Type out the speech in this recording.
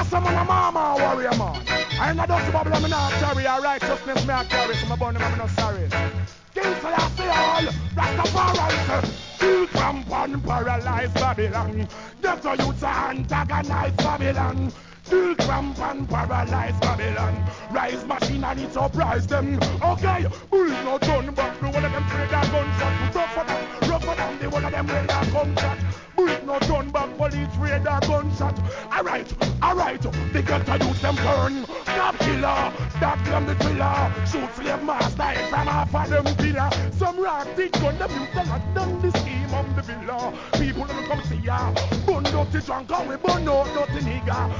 some on a mama warrior man. I ain't not bubble, I'm not carry a righteousness, me I carry. So my bun, I'm not sorry. King Selassie all, Rastafari, still cramp and paralyze Babylon. Get the youth to antagonize Babylon. Still cramp and paralyze Babylon. Rise machine and it surprise them. Okay, bullet no turn back. The one of them trade their gunshot. Rougher than the one of them raid their gunshot. Bullet no turn back. Police raid their gunshot. Alright, they get to use them turn. Cop killer, that them the killer. Shoot slave master from half of them pillar. Some rock dig gun them use to lock down the scheme of the villa. People don't come see ya. Bun dirty drunk and we bun out dirty nigga.